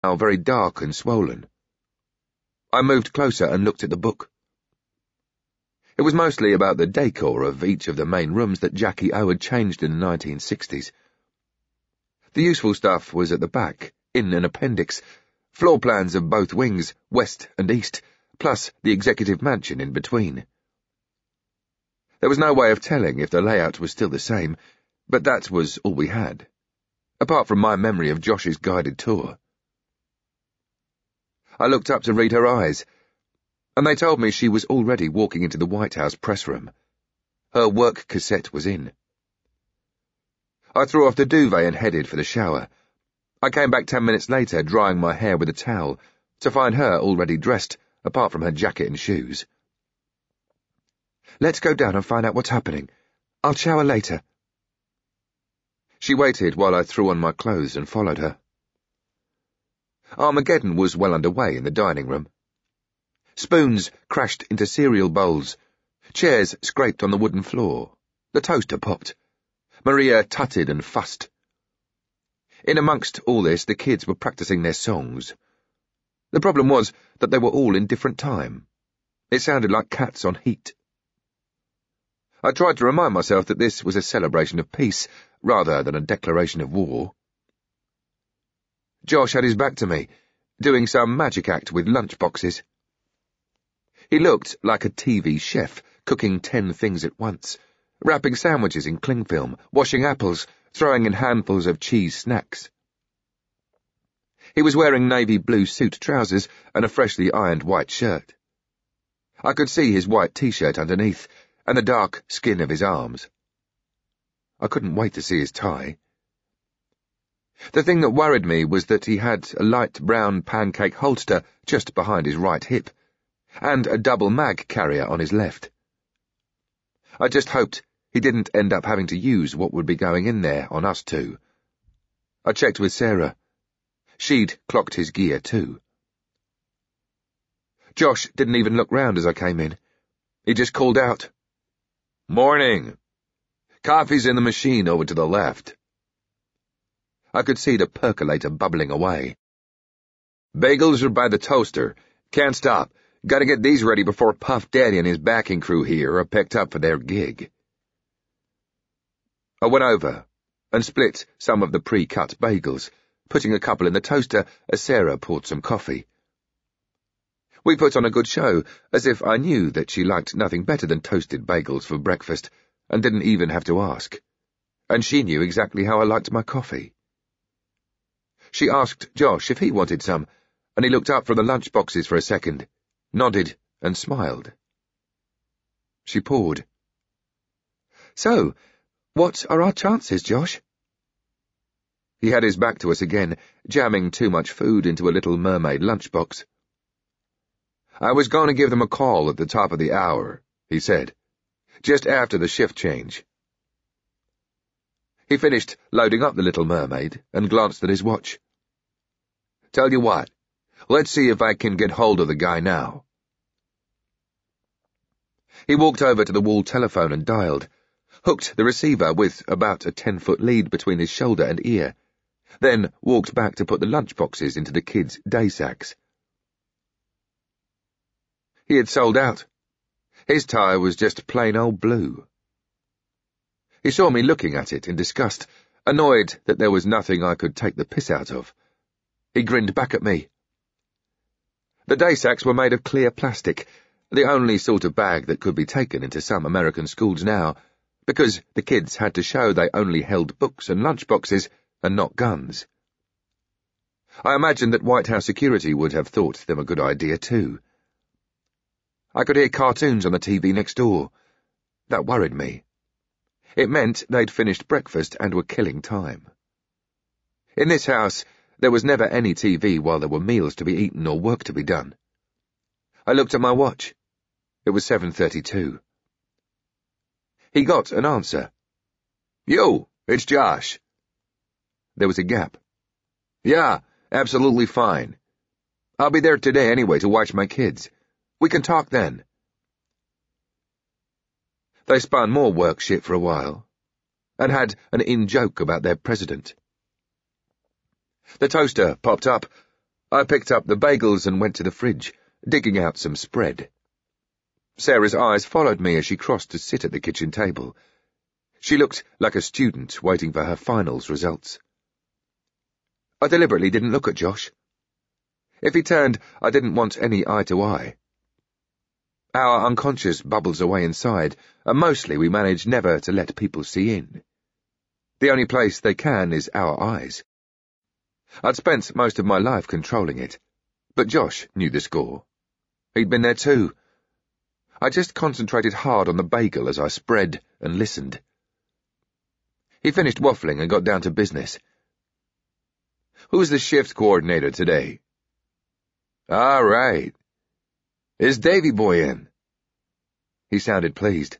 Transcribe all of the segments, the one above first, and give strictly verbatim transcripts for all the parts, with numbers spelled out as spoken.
now very dark and swollen. I moved closer and looked at the book. It was mostly about the decor of each of the main rooms that Jackie O had changed in the nineteen sixties. The useful stuff was at the back, in an appendix, floor plans of both wings, west and east, plus the executive mansion in between. There was no way of telling if the layout was still the same, but that was all we had, apart from my memory of Josh's guided tour. I looked up to read her eyes, and they told me she was already walking into the White House press room. Her work cassette was in. I threw off the duvet and headed for the shower. I came back ten minutes later, drying my hair with a towel, to find her already dressed, apart from her jacket and shoes. "Let's go down and find out what's happening. I'll shower later." She waited while I threw on my clothes and followed her. Armageddon was well underway in the dining room. Spoons crashed into cereal bowls. Chairs scraped on the wooden floor. The toaster popped. Maria tutted and fussed. In amongst all this, the kids were practicing their songs. The problem was that they were all in different time. It sounded like cats on heat. I tried to remind myself that this was a celebration of peace, rather than a declaration of war. Josh had his back to me, doing some magic act with lunchboxes. He looked like a T V chef, cooking ten things at once, wrapping sandwiches in cling film, washing apples, throwing in handfuls of cheese snacks. He was wearing navy blue suit trousers and a freshly ironed white shirt. I could see his white t-shirt underneath, and the dark skin of his arms. I couldn't wait to see his tie. The thing that worried me was that he had a light brown pancake holster just behind his right hip, and a double mag carrier on his left. I just hoped he didn't end up having to use what would be going in there on us two. I checked with Sarah. She'd clocked his gear too. Josh didn't even look round as I came in. He just called out, "Morning! Coffee's in the machine over to the left." I could see the percolator bubbling away. "Bagels are by the toaster. Can't stop. Gotta get these ready before Puff Daddy and his backing crew here are picked up for their gig." I went over and split some of the pre-cut bagels, putting a couple in the toaster as Sarah poured some coffee. We put on a good show, as if I knew that she liked nothing better than toasted bagels for breakfast, and didn't even have to ask. And she knew exactly how I liked my coffee. She asked Josh if he wanted some, and he looked up from the lunch boxes for a second, nodded and smiled. She poured. "So, what are our chances, Josh?" He had his back to us again, jamming too much food into a Little Mermaid lunchbox. "I was going to give them a call at the top of the hour," he said, "just after the shift change." He finished loading up the Little Mermaid and glanced at his watch. "Tell you what, let's see if I can get hold of the guy now." He walked over to the wall telephone and dialed, hooked the receiver with about a ten-foot lead between his shoulder and ear, then walked back to put the lunchboxes into the kids' day sacks. He had sold out. His tie was just plain old blue. He saw me looking at it in disgust, annoyed that there was nothing I could take the piss out of. He grinned back at me. The day sacks were made of clear plastic, the only sort of bag that could be taken into some American schools now, because the kids had to show they only held books and lunchboxes and not guns. I imagined that White House security would have thought them a good idea too. I could hear cartoons on the T V next door. That worried me. It meant they'd finished breakfast and were killing time. In this house, there was never any T V while there were meals to be eaten or work to be done. I looked at my watch. It was seven thirty-two. He got an answer. "Yo, it's Josh." There was a gap. "Yeah, absolutely fine. I'll be there today anyway to watch my kids. We can talk then." They spun more work shit for a while, and had an in-joke about their president. The toaster popped up, I picked up the bagels and went to the fridge, digging out some spread. Sarah's eyes followed me as she crossed to sit at the kitchen table. She looked like a student waiting for her finals results. I deliberately didn't look at Josh. If he turned, I didn't want any eye to eye. Our unconscious bubbles away inside, and mostly we manage never to let people see in. The only place they can is our eyes. I'd spent most of my life controlling it, but Josh knew the score. He'd been there too. I just concentrated hard on the bagel as I spread and listened. He finished waffling and got down to business. "Who's the shift coordinator today?" "All right. Is Davy boy in?" He sounded pleased.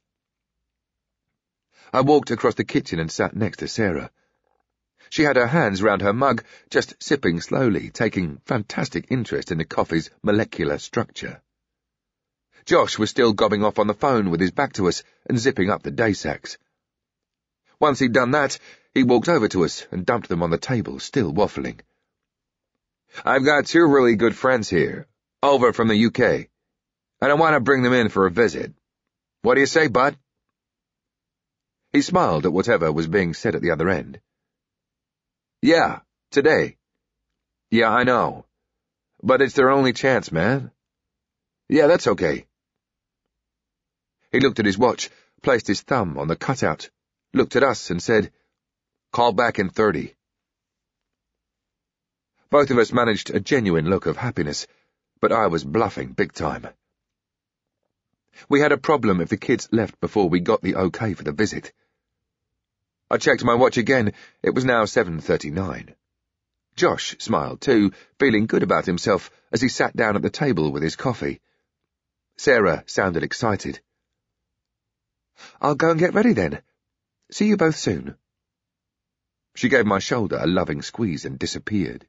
I walked across the kitchen and sat next to Sarah. She had her hands round her mug, just sipping slowly, taking fantastic interest in the coffee's molecular structure. Josh was still gobbing off on the phone with his back to us and zipping up the day sacks. Once he'd done that, he walked over to us and dumped them on the table, still waffling. "I've got two really good friends here, over from the U K, and I want to bring them in for a visit. What do you say, bud?" He smiled at whatever was being said at the other end. "Yeah, today." "Yeah, I know. But it's their only chance, man." "Yeah, that's okay." He looked at his watch, placed his thumb on the cutout, looked at us and said, "Call back in thirty. Both of us managed a genuine look of happiness, but I was bluffing big time. We had a problem if the kids left before we got the okay for the visit. I checked my watch again. It was now seven thirty-nine. Josh smiled too, feeling good about himself as he sat down at the table with his coffee. Sarah sounded excited. "I'll go and get ready then. See you both soon." She gave my shoulder a loving squeeze and disappeared.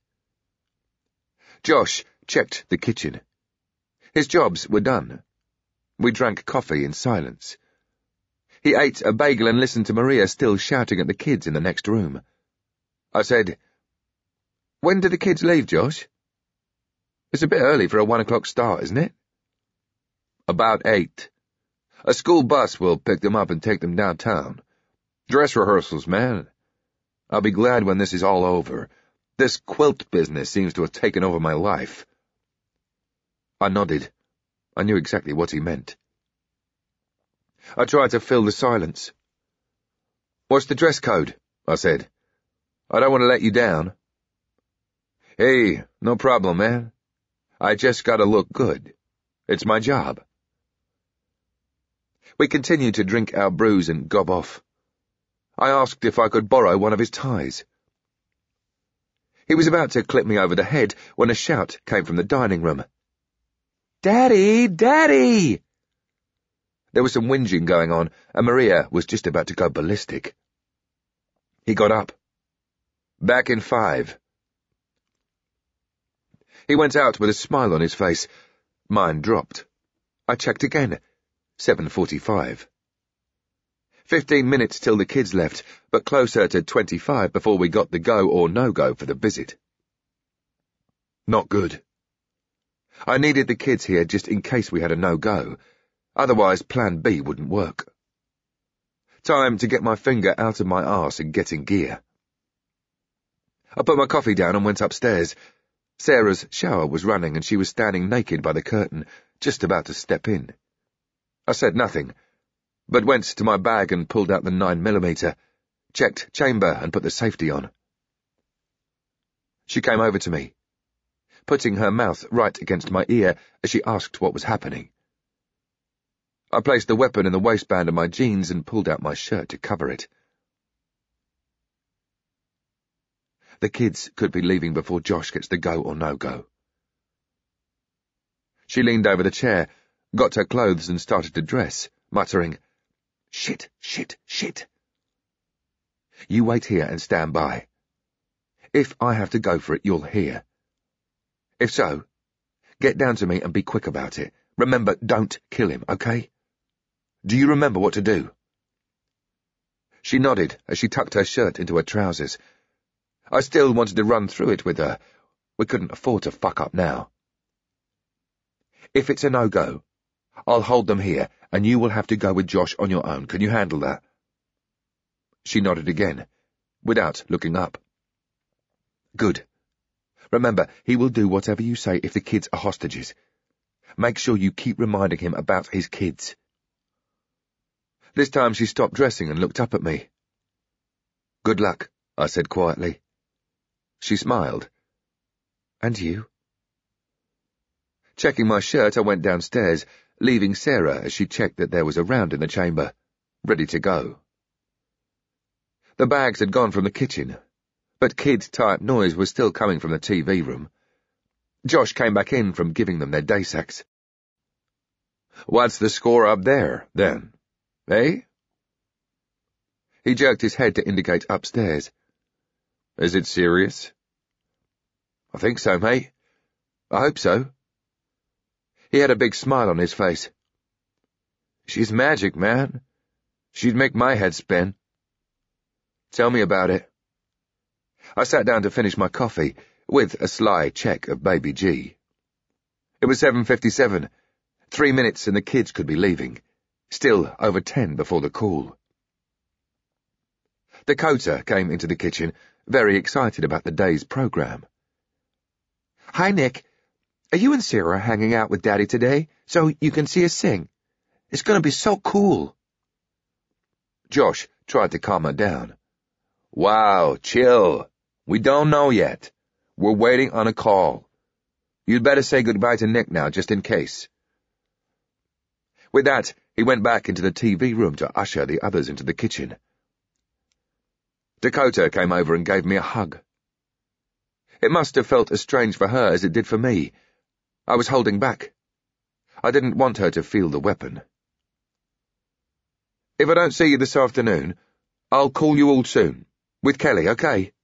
Josh checked the kitchen. His jobs were done. We drank coffee in silence. He ate a bagel and listened to Maria still shouting at the kids in the next room. I said, "When do the kids leave, Josh?" "It's a bit early for a one o'clock start, isn't it?" "About eight. A school bus will pick them up and take them downtown. Dress rehearsals, man. I'll be glad when this is all over. This quilt business seems to have taken over my life." I nodded. I knew exactly what he meant. I tried to fill the silence. "What's the dress code?" I said. "I don't want to let you down." "Hey, no problem, man. I just gotta look good. It's my job." We continued to drink our brews and gob off. I asked if I could borrow one of his ties. He was about to clip me over the head when a shout came from the dining room. "Daddy! Daddy!" There was some whinging going on, and Maria was just about to go ballistic. He got up. "Back in five." He went out with a smile on his face. Mine dropped. I checked again. seven forty-five. Fifteen minutes till the kids left, but closer to twenty-five before we got the go or no-go for the visit. Not good. I needed the kids here just in case we had a no-go. Otherwise, plan B wouldn't work. Time to get my finger out of my arse and get in gear. I put my coffee down and went upstairs. Sarah's shower was running and she was standing naked by the curtain, just about to step in. I said nothing, but went to my bag and pulled out the nine millimeter, checked chamber and put the safety on. She came over to me, putting her mouth right against my ear as she asked what was happening. I placed the weapon in the waistband of my jeans and pulled out my shirt to cover it. The kids could be leaving before Josh gets the go or no-go. She leaned over the chair, got her clothes and started to dress, muttering, "Shit, shit, shit." "You wait here and stand by. If I have to go for it, you'll hear. If so, get down to me and be quick about it. Remember, don't kill him, okay? Do you remember what to do?" She nodded as she tucked her shirt into her trousers. I still wanted to run through it with her. We couldn't afford to fuck up now. If it's a no-go, I'll hold them here, and you will have to go with Josh on your own. Can you handle that? She nodded again, without looking up. Good. Remember, he will do whatever you say if the kids are hostages. Make sure you keep reminding him about his kids. This time she stopped dressing and looked up at me. Good luck, I said quietly. She smiled. And you? Checking my shirt, I went downstairs, leaving Sarah as she checked that there was a round in the chamber, ready to go. The bags had gone from the kitchen, but kid-type noise was still coming from the T V room. Josh came back in from giving them their day sacks. What's the score up there, then? Eh? He jerked his head to indicate upstairs. Is it serious? I think so, mate. I hope so. He had a big smile on his face. She's magic, man. She'd make my head spin. Tell me about it. I sat down to finish my coffee, with a sly check of Baby G. It was seven fifty-seven. Three minutes and the kids could be leaving. Still over ten before the call. Dakota came into the kitchen, very excited about the day's program. Hi, Nick. Are you and Sarah hanging out with Daddy today, so you can see us sing? It's going to be so cool. Josh tried to calm her down. Wow, chill. We don't know yet. We're waiting on a call. You'd better say goodbye to Nick now, just in case. With that, he went back into the T V room to usher the others into the kitchen. Dakota came over and gave me a hug. It must have felt as strange for her as it did for me. I was holding back. I didn't want her to feel the weapon. If I don't see you this afternoon, I'll call you all soon. With Kelly, okay?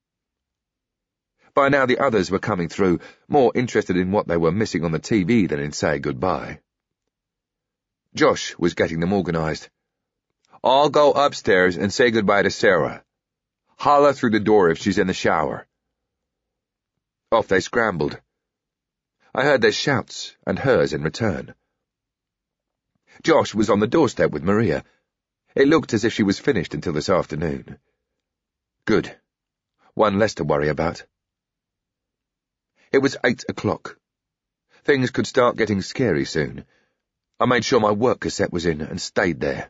By now the others were coming through, more interested in what they were missing on the T V than in saying goodbye. Josh was getting them organized. I'll go upstairs and say goodbye to Sarah. Holler through the door if she's in the shower. Off they scrambled. I heard their shouts and hers in return. Josh was on the doorstep with Maria. It looked as if she was finished until this afternoon. Good. One less to worry about. It was eight o'clock. Things could start getting scary soon. I made sure my work cassette was in and stayed there.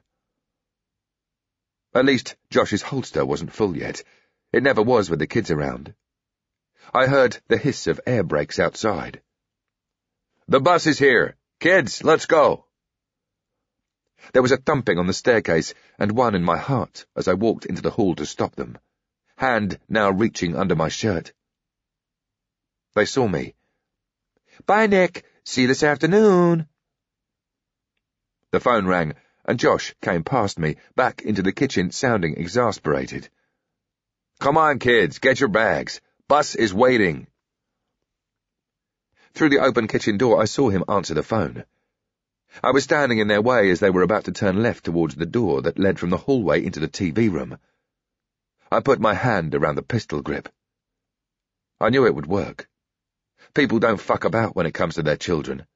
At least Josh's holster wasn't full yet. It never was with the kids around. I heard the hiss of air brakes outside. The bus is here. Kids, let's go. There was a thumping on the staircase and one in my heart as I walked into the hall to stop them, hand now reaching under my shirt. They saw me. Bye, Nick. See you this afternoon. The phone rang, and Josh came past me, back into the kitchen, sounding exasperated. Come on, kids, get your bags. Bus is waiting. Through the open kitchen door, I saw him answer the phone. I was standing in their way as they were about to turn left towards the door that led from the hallway into the T V room. I put my hand around the pistol grip. I knew it would work. People don't fuck about when it comes to their children.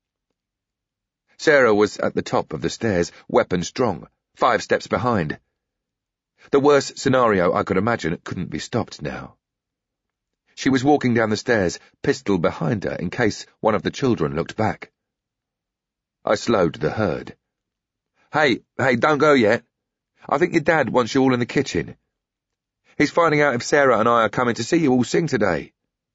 Sarah was at the top of the stairs, weapon strong, five steps behind. The worst scenario I could imagine couldn't be stopped now. She was walking down the stairs, pistol behind her in case one of the children looked back. I slowed the herd. Hey, hey, don't go yet. I think your dad wants you all in the kitchen. He's finding out if Sarah and I are coming to see you all sing today.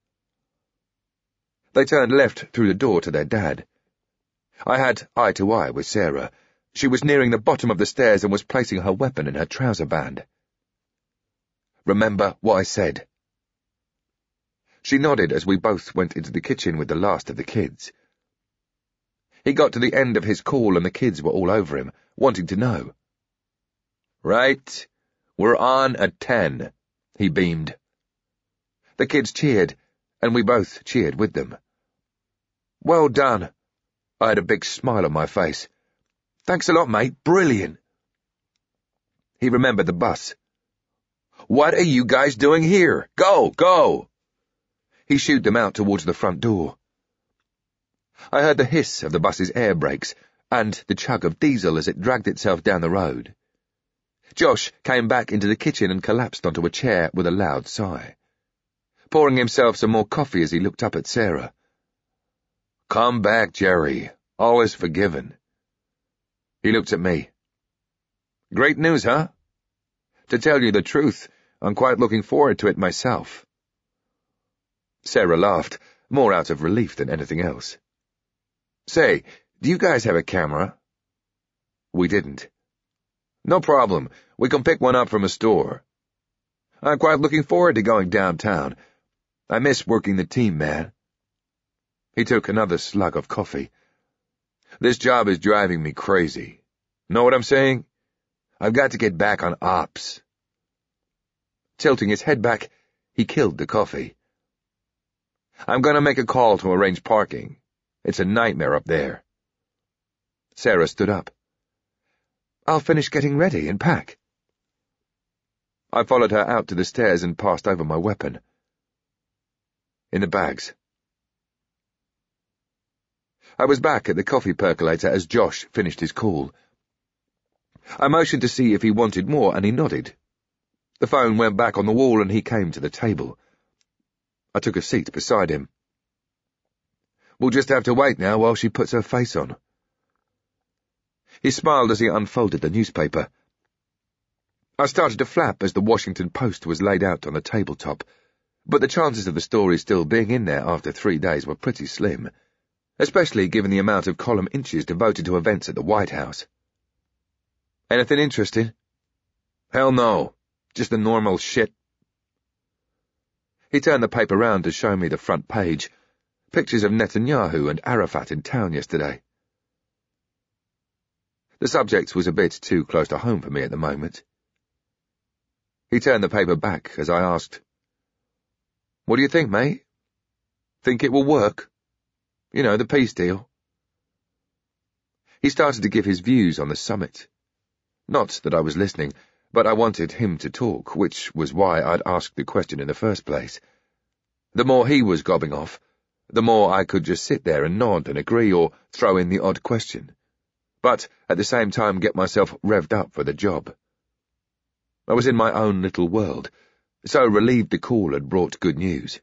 They turned left through the door to their dad. I had eye to eye with Sarah. She was nearing the bottom of the stairs and was placing her weapon in her trouser band. Remember what I said. She nodded as we both went into the kitchen with the last of the kids. He got to the end of his call and the kids were all over him, wanting to know. Right, we're on at ten, he beamed. The kids cheered, and we both cheered with them. Well done. I had a big smile on my face. Thanks a lot, mate. Brilliant. He remembered the bus. What are you guys doing here? Go, go! he shooed them out towards the front door. I heard the hiss of the bus's air brakes and the chug of diesel as it dragged itself down the road. Josh came back into the kitchen and collapsed onto a chair with a loud sigh, pouring himself some more coffee as he looked up at Sarah. "Come back, Jerry. All is forgiven." He looked at me. "Great news, huh? To tell you the truth, I'm quite looking forward to it myself." Sarah laughed, more out of relief than anything else. "Say, do you guys have a camera?" We didn't. "No problem. We can pick one up from a store. I'm quite looking forward to going downtown. I miss working the team, man." He took another slug of coffee. "This job is driving me crazy. Know what I'm saying? I've got to get back on ops." Tilting his head back, he killed the coffee. "I'm going to make a call to arrange parking. It's a nightmare up there." Sarah stood up. "I'll finish getting ready and pack." I followed her out to the stairs and passed over my weapon. In the bags. I was back at the coffee percolator as Josh finished his call. I motioned to see if he wanted more, and he nodded. The phone went back on the wall and he came to the table. I took a seat beside him. "We'll just have to wait now while she puts her face on." He smiled as he unfolded the newspaper. I started to flap as the Washington Post was laid out on the tabletop, but the chances of the story still being in there after three days were pretty slim, especially given the amount of column inches devoted to events at the White House. "Anything interesting?" "Hell no. Just the normal shit." He turned the paper round to show me the front page, pictures of Netanyahu and Arafat in town yesterday. The subject was a bit too close to home for me at the moment. He turned the paper back as I asked, "What do you think, mate? Think it will work? You know, the peace deal." He started to give his views on the summit. Not that I was listening, but I wanted him to talk, which was why I'd asked the question in the first place. The more he was gobbing off, the more I could just sit there and nod and agree or throw in the odd question, but at the same time get myself revved up for the job. I was in my own little world, so relieved the call had brought good news.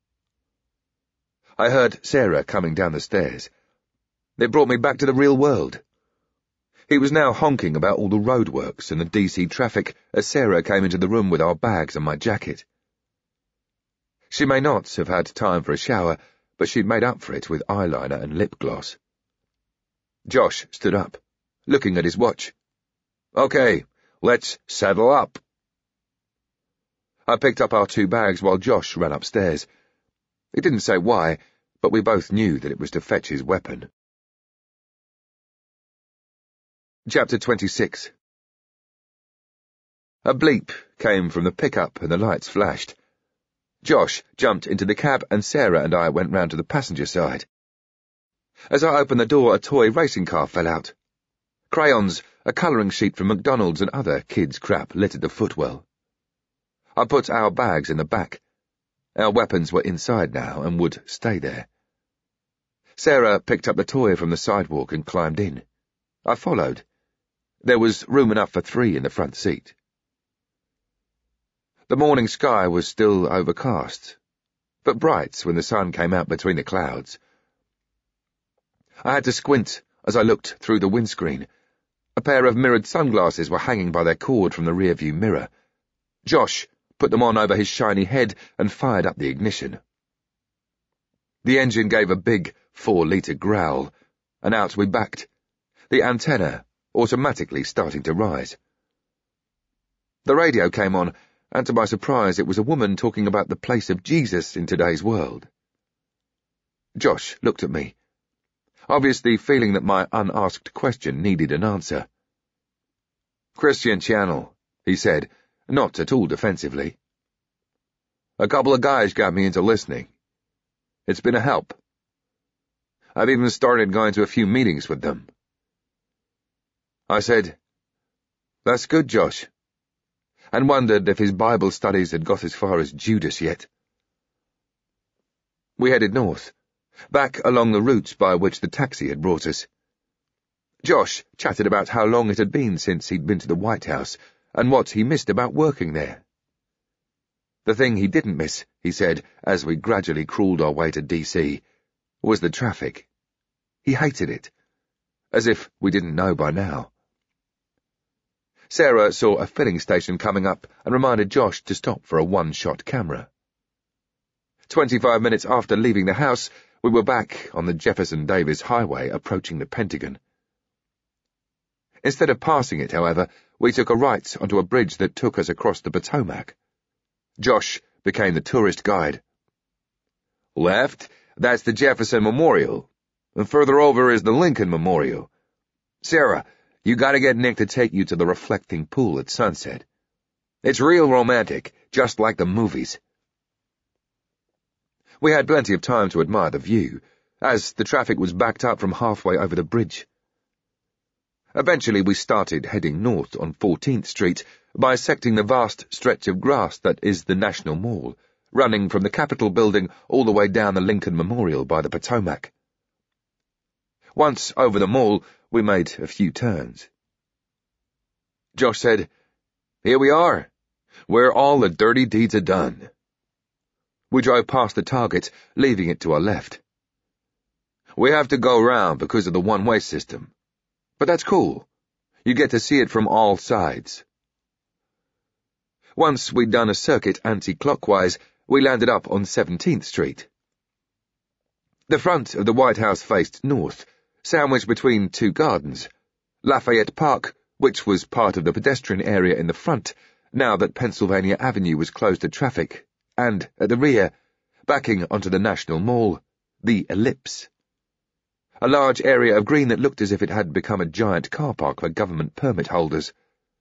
I heard Sarah coming down the stairs. It brought me back to the real world. He was now honking about all the roadworks and the D C traffic as Sarah came into the room with our bags and my jacket. She may not have had time for a shower, but she'd made up for it with eyeliner and lip gloss. Josh stood up, looking at his watch. "Okay, let's saddle up." I picked up our two bags while Josh ran upstairs. He didn't say why, but we both knew that it was to fetch his weapon. Chapter twenty-six. A bleep came from the pickup and the lights flashed. Josh jumped into the cab and Sarah and I went round to the passenger side. As I opened the door, a toy racing car fell out. Crayons, a colouring sheet from McDonald's and other kids' crap littered the footwell. I put our bags in the back. Our weapons were inside now and would stay there. Sarah picked up the toy from the sidewalk and climbed in. I followed. There was room enough for three in the front seat. The morning sky was still overcast, but bright when the sun came out between the clouds. I had to squint as I looked through the windscreen. A pair of mirrored sunglasses were hanging by their cord from the rearview mirror. Josh put them on over his shiny head and fired up the ignition. The engine gave a big four-litre growl, and out we backed, the antenna automatically starting to rise. The radio came on, and to my surprise it was a woman talking about the place of Jesus in today's world. Josh looked at me, obviously feeling that my unasked question needed an answer. "Christian channel," he said, not at all defensively. "A couple of guys got me into listening. It's been a help. I've even started going to a few meetings with them." I said, "That's good, Josh," and wondered if his Bible studies had got as far as Judas yet. We headed north, back along the route by which the taxi had brought us. Josh chatted about how long it had been since he'd been to the White House and what he missed about working there. The thing he didn't miss, he said, as we gradually crawled our way to D C, was the traffic. He hated it, as if we didn't know by now. Sarah saw a filling station coming up and reminded Josh to stop for a one-shot camera. Twenty-five minutes after leaving the house, we were back on the Jefferson Davis Highway approaching the Pentagon. Instead of passing it, however, we took a right onto a bridge that took us across the Potomac. Josh became the tourist guide. Left, that's the Jefferson Memorial, and further over is the Lincoln Memorial. Sarah, you gotta get Nick to take you to the reflecting pool at sunset. It's real romantic, just like the movies. We had plenty of time to admire the view, as the traffic was backed up from halfway over the bridge. Eventually we started heading north on fourteenth Street, bisecting the vast stretch of grass that is the National Mall, running from the Capitol building all the way down the Lincoln Memorial by the Potomac. Once over the mall, we made a few turns. Josh said, "Here we are, where all the dirty deeds are done." We drove past the Target, leaving it to our left. We have to go round because of the one-way system. But that's cool. You get to see it from all sides. Once we'd done a circuit anti-clockwise, we landed up on seventeenth Street. The front of the White House faced north, sandwiched between two gardens, Lafayette Park, which was part of the pedestrian area in the front, now that Pennsylvania Avenue was closed to traffic, and at the rear, backing onto the National Mall, the Ellipse. A large area of green that looked as if it had become a giant car park for government permit holders.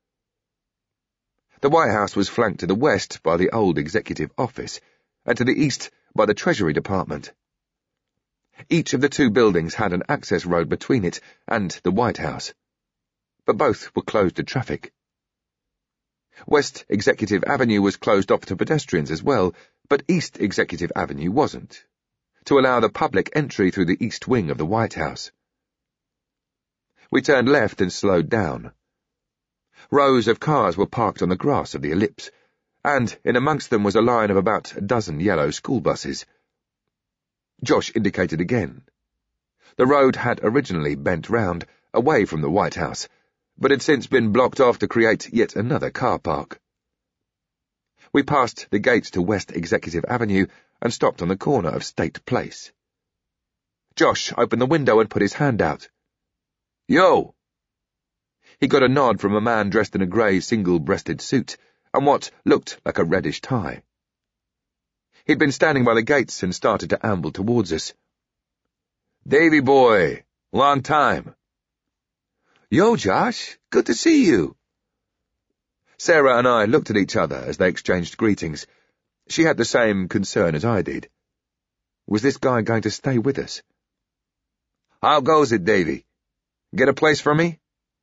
The White House was flanked to the west by the old executive office, and to the east by the Treasury Department. Each of the two buildings had an access road between it and the White House, but both were closed to traffic. West Executive Avenue was closed off to pedestrians as well, but East Executive Avenue wasn't, to allow the public entry through the east wing of the White House. We turned left and slowed down. Rows of cars were parked on the grass of the Ellipse, and in amongst them was a line of about a dozen yellow school buses. Josh indicated again. The road had originally bent round, away from the White House, but had since been blocked off to create yet another car park. We passed the gates to West Executive Avenue and stopped on the corner of State Place. Josh opened the window and put his hand out. "Yo!" He got a nod from a man dressed in a grey single-breasted suit and what looked like a reddish tie. He'd been standing by the gates and started to amble towards us. "Davy boy, long time." "Yo, Josh, good to see you." Sarah and I looked at each other as they exchanged greetings. She had the same concern as I did. Was this guy going to stay with us? "How goes it, Davy? Get a place for me?"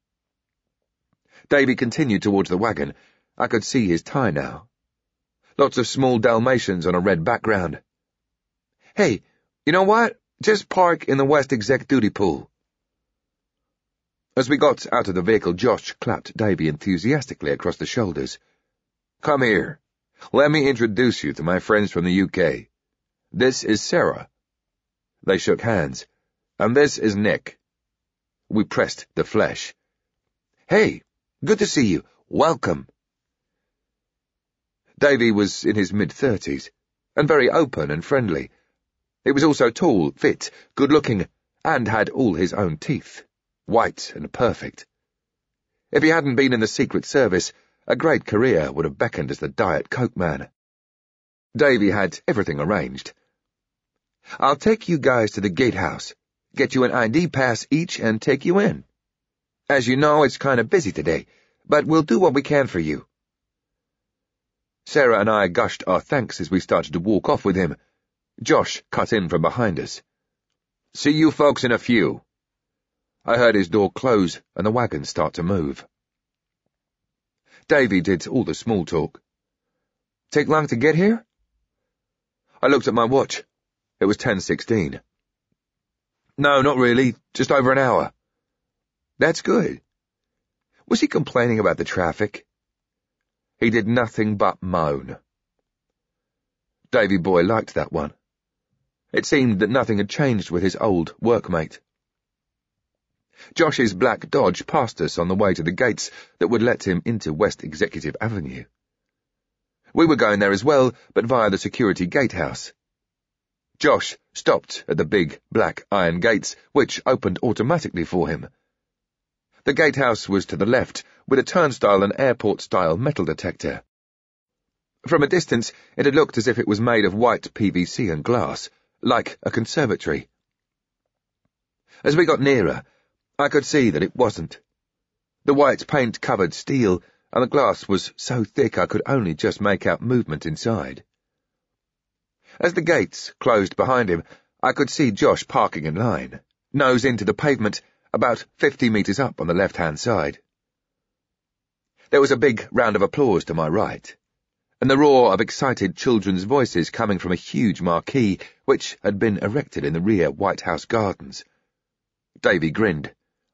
Davy continued towards the wagon. I could see his tie now. Lots of small Dalmatians on a red background. "Hey, you know what? Just park in the West Exec duty pool." As we got out of the vehicle, Josh clapped Davy enthusiastically across the shoulders. "Come here. Let me introduce you to my friends from the U K. This is Sarah." They shook hands. "And this is Nick." We pressed the flesh. "Hey, good to see you. Welcome." Davy was in his mid-thirties, and very open and friendly. He was also tall, fit, good-looking, and had all his own teeth, white and perfect. If he hadn't been in the Secret Service, a great career would have beckoned as the Diet Coke man. Davy had everything arranged. "I'll take you guys to the gatehouse, get you an I D pass each, and take you in. As you know, it's kind of busy today, but we'll do what we can for you." Sarah and I gushed our thanks as we started to walk off with him. Josh cut in from behind us. "See you folks in a few." I heard his door close and the wagon start to move. Davy did all the small talk. "Take long to get here?" I looked at my watch. It was ten sixteen. No, not really. Just over an hour. That's good. Was he complaining about the traffic? He did nothing but moan. Davy boy liked that one. It seemed that nothing had changed with his old workmate. Josh's black Dodge passed us on the way to the gates that would let him into West Executive Avenue. We were going there as well, but via the security gatehouse. Josh stopped at the big, black iron gates, which opened automatically for him. The gatehouse was to the left, with a turnstile and airport-style metal detector. From a distance, it had looked as if it was made of white P V C and glass, like a conservatory. As we got nearer, I could see that it wasn't. The white paint covered steel, and the glass was so thick I could only just make out movement inside. As the gates closed behind him, I could see Josh parking in line, nose into the pavement, about fifty metres up on the left-hand side. There was a big round of applause to my right, and the roar of excited children's voices coming from a huge marquee which had been erected in the rear White House gardens. Davy grinned.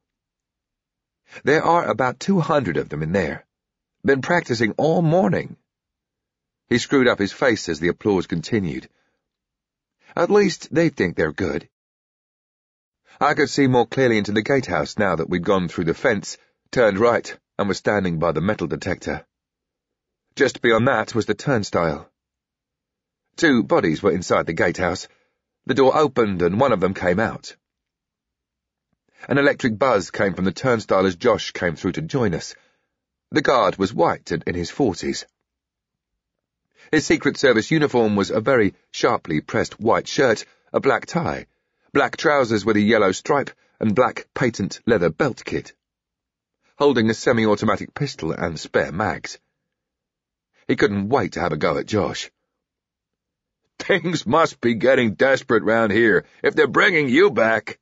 There are about two hundred of them in there. Been practicing all morning. He screwed up his face as the applause continued. At least they think they're good. I could see more clearly into the gatehouse now that we'd gone through the fence, turned right, and were standing by the metal detector. Just beyond that was the turnstile. Two bodies were inside the gatehouse. The door opened and one of them came out. An electric buzz came from the turnstile as Josh came through to join us. The guard was white and in his forties. His Secret Service uniform was a very sharply pressed white shirt, a black tie, black trousers with a yellow stripe, and black patent leather belt kit, holding a semi-automatic pistol and spare mags. He couldn't wait to have a go at Josh. Things must be getting desperate round here if they're bringing you back.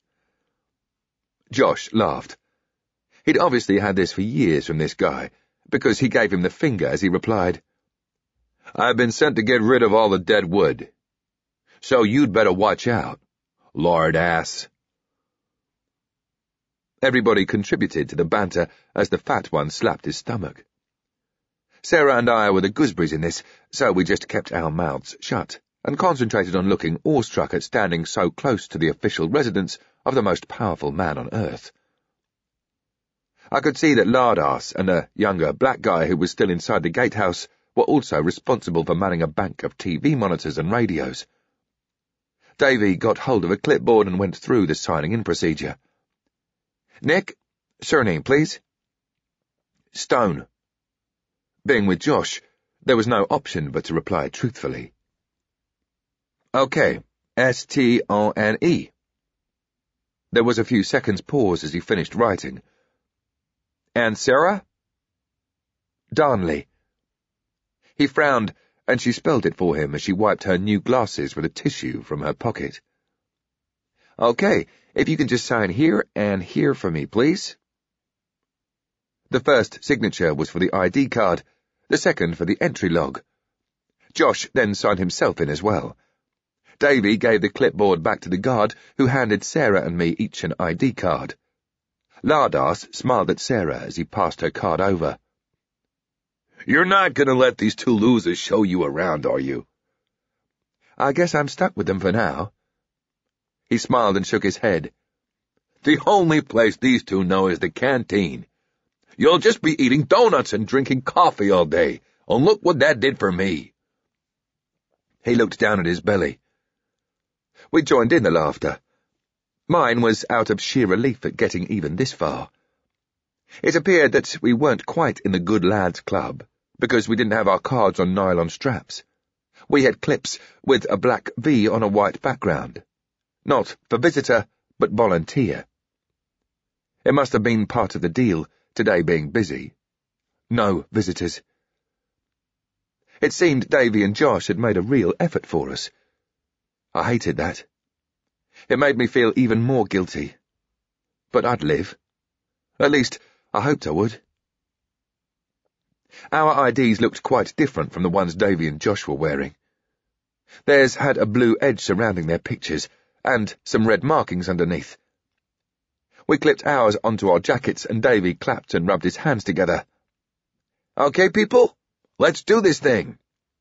Josh laughed. He'd obviously had this for years from this guy, because he gave him the finger as he replied, I've been sent to get rid of all the dead wood. So you'd better watch out, lard ass. Everybody contributed to the banter as the fat one slapped his stomach. Sarah and I were the gooseberries in this, so we just kept our mouths shut and concentrated on looking awestruck at standing so close to the official residence of the most powerful man on earth. I could see that Lardass and a younger black guy who was still inside the gatehouse were also responsible for manning a bank of T V monitors and radios. Davy got hold of a clipboard and went through the signing-in procedure. Nick, surname, please. Stone. Being with Josh, there was no option but to reply truthfully. Okay, S T O N E. There was a few seconds' pause as he finished writing. And Sarah? Darnley. He frowned, and she spelled it for him as she wiped her new glasses with a tissue from her pocket. Okay, if you can just sign here and here for me, please. The first signature was for the I D card, the second for the entry log. Josh then signed himself in as well. Davy gave the clipboard back to the guard, who handed Sarah and me each an I D card. Lardass smiled at Sarah as he passed her card over. You're not going to let these two losers show you around, are you? I guess I'm stuck with them for now. He smiled and shook his head. The only place these two know is the canteen. You'll just be eating donuts and drinking coffee all day, and look what that did for me. He looked down at his belly. We joined in the laughter. Mine was out of sheer relief at getting even this far. It appeared that we weren't quite in the good lads club, because we didn't have our cards on nylon straps. We had clips with a black V on a white background. Not for visitor, but volunteer. It must have been part of the deal, today being busy. No visitors. It seemed Davy and Josh had made a real effort for us. I hated that. It made me feel even more guilty. But I'd live. At least, I hoped I would. Our I Ds looked quite different from the ones Davy and Josh were wearing. Theirs had a blue edge surrounding their pictures, and some red markings underneath. We clipped ours onto our jackets, and Davy clapped and rubbed his hands together. "Okay, people, let's do this thing."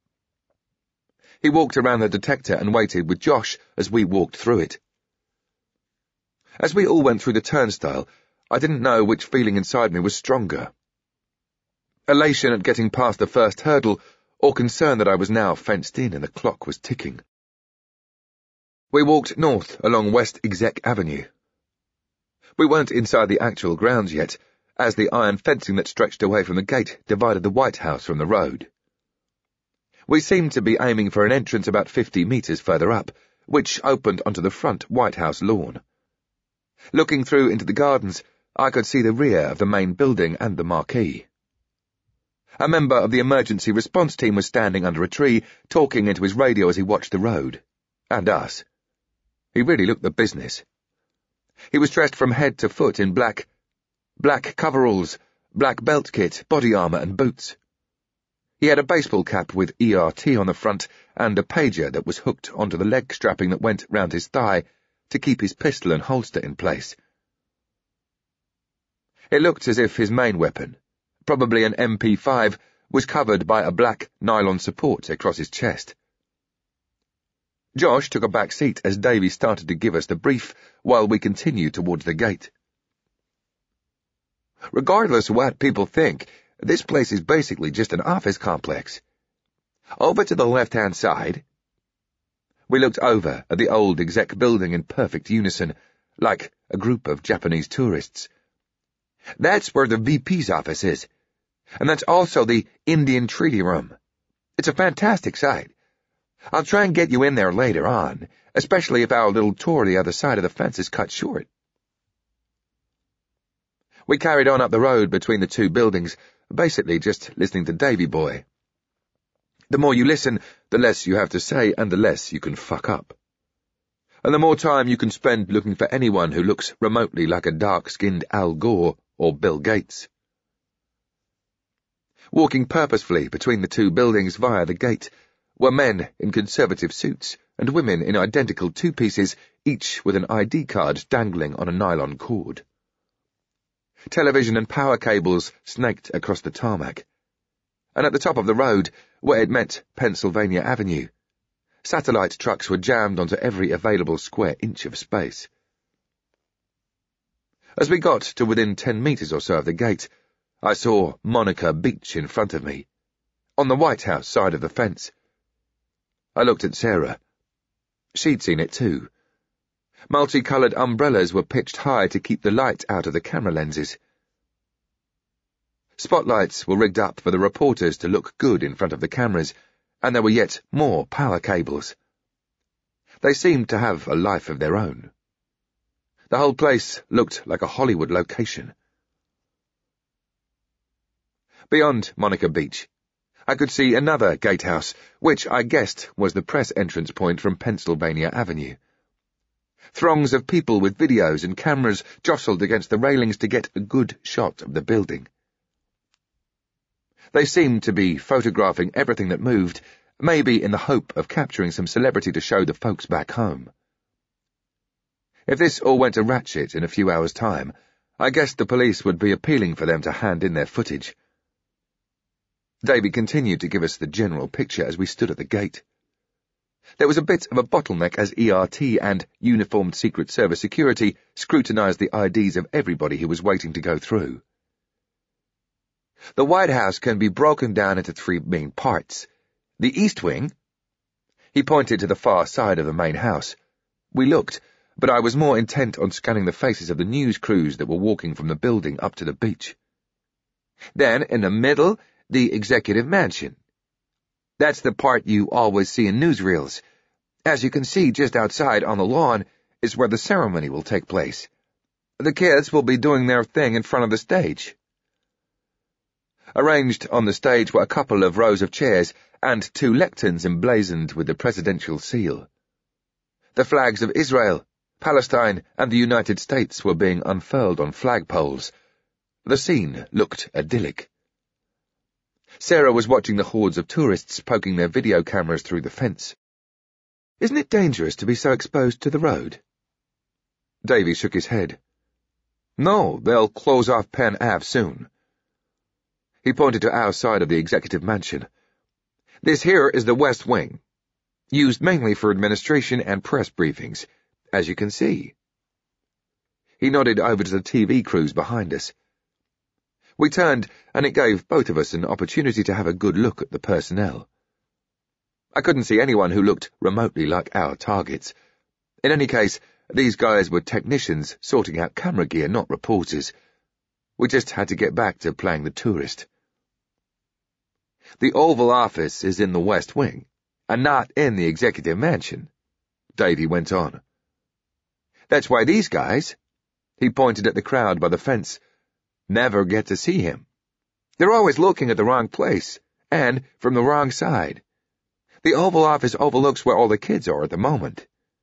He walked around the detector and waited with Josh as we walked through it. As we all went through the turnstile, I didn't know which feeling inside me was stronger. Elation at getting past the first hurdle, or concern that I was now fenced in and the clock was ticking. We walked north along West Exec Avenue. We weren't inside the actual grounds yet, as the iron fencing that stretched away from the gate divided the White House from the road. We seemed to be aiming for an entrance about fifty metres further up, which opened onto the front White House lawn. Looking through into the gardens, I could see the rear of the main building and the marquee. A member of the emergency response team was standing under a tree, talking into his radio as he watched the road. And us. He really looked the business. He was dressed from head to foot in black, black coveralls, black belt kit, body armour and boots. He had a baseball cap with E R T on the front and a pager that was hooked onto the leg strapping that went round his thigh to keep his pistol and holster in place. It looked as if his main weapon, probably an M P five, was covered by a black nylon support across his chest. Josh took a back seat as Davy started to give us the brief while we continued towards the gate. "Regardless of what people think, this place is basically just an office complex. Over to the left-hand side." We looked over at the old exec building in perfect unison, like a group of Japanese tourists. "That's where the V P's office is. And that's also the Indian Treaty Room. It's a fantastic site. I'll try and get you in there later on, especially if our little tour the other side of the fence is cut short." We carried on up the road between the two buildings, basically just listening to Davy Boy. The more you listen, the less you have to say and the less you can fuck up. And the more time you can spend looking for anyone who looks remotely like a dark-skinned Al Gore or Bill Gates. Walking purposefully between the two buildings via the gate were men in conservative suits and women in identical two-pieces, each with an I D card dangling on a nylon cord. Television and power cables snaked across the tarmac. And at the top of the road, where it met Pennsylvania Avenue, satellite trucks were jammed onto every available square inch of space. As we got to within ten metres or so of the gate, I saw Monica Beach in front of me, on the White House side of the fence. I looked at Sarah. She'd seen it too. Multicoloured umbrellas were pitched high to keep the light out of the camera lenses. Spotlights were rigged up for the reporters to look good in front of the cameras, and there were yet more power cables. They seemed to have a life of their own. The whole place looked like a Hollywood location. Beyond Monica Beach, I could see another gatehouse, which I guessed was the press entrance point from Pennsylvania Avenue. Throngs of people with videos and cameras jostled against the railings to get a good shot of the building. They seemed to be photographing everything that moved, maybe in the hope of capturing some celebrity to show the folks back home. If this all went to ratchet in a few hours' time, I guessed the police would be appealing for them to hand in their footage. Davy continued to give us the general picture as we stood at the gate. There was a bit of a bottleneck as E R T and uniformed Secret Service security scrutinized the I Ds of everybody who was waiting to go through. The White House can be broken down into three main parts. The East Wing. He pointed to the far side of the main house. We looked, but I was more intent on scanning the faces of the news crews that were walking from the building up to the beach. Then, in the middle, the Executive Mansion. That's the part you always see in newsreels. As you can see just outside on the lawn is where the ceremony will take place. The kids will be doing their thing in front of the stage. Arranged on the stage were a couple of rows of chairs and two lecterns emblazoned with the presidential seal. The flags of Israel, Palestine, and the United States were being unfurled on flagpoles. The scene looked idyllic. Sarah was watching the hordes of tourists poking their video cameras through the fence. Isn't it dangerous to be so exposed to the road? Davy shook his head. No, they'll close off Penn Ave soon. He pointed to our side of the executive mansion. This here is the West Wing, used mainly for administration and press briefings, as you can see. He nodded over to the T V crews behind us. We turned, and it gave both of us an opportunity to have a good look at the personnel. I couldn't see anyone who looked remotely like our targets. In any case, these guys were technicians sorting out camera gear, not reporters. We just had to get back to playing the tourist. The Oval Office is in the West Wing, and not in the Executive Mansion, Davy went on. That's why these guys, he pointed at the crowd by the fence, never get to see him. They're always looking at the wrong place, and from the wrong side. The Oval Office overlooks where all the kids are at the moment.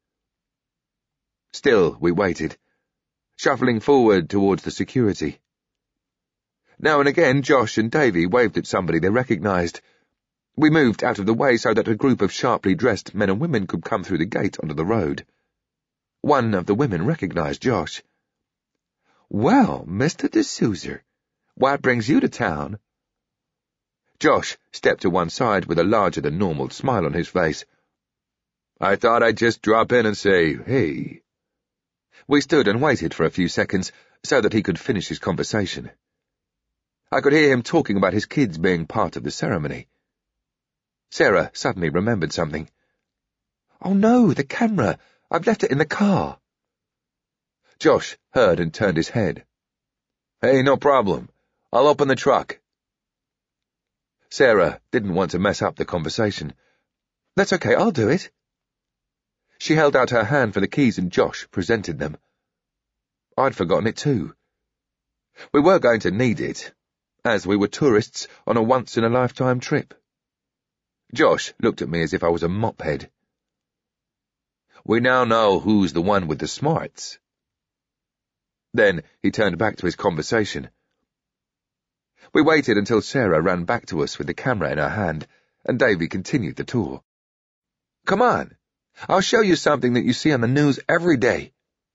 Still, we waited, shuffling forward towards the security. Now and again, Josh and Davy waved at somebody they recognized. We moved out of the way so that a group of sharply dressed men and women could come through the gate onto the road. One of the women recognized Josh. Well, Mister D'Souza, what brings you to town? Josh stepped to one side with a larger-than-normal smile on his face. I thought I'd just drop in and say, hey. We stood and waited for a few seconds so that he could finish his conversation. I could hear him talking about his kids being part of the ceremony. Sarah suddenly remembered something. Oh no, the camera! I've left it in the car. Josh heard and turned his head. Hey, no problem. I'll open the truck. Sarah didn't want to mess up the conversation. That's okay, I'll do it. She held out her hand for the keys and Josh presented them. I'd forgotten it too. We were going to need it, as we were tourists on a once-in-a-lifetime trip. Josh looked at me as if I was a mophead. We now know who's the one with the smarts. Then he turned back to his conversation. We waited until Sarah ran back to us with the camera in her hand, and Davy continued the tour. Come on, I'll show you something that you see on the news every day.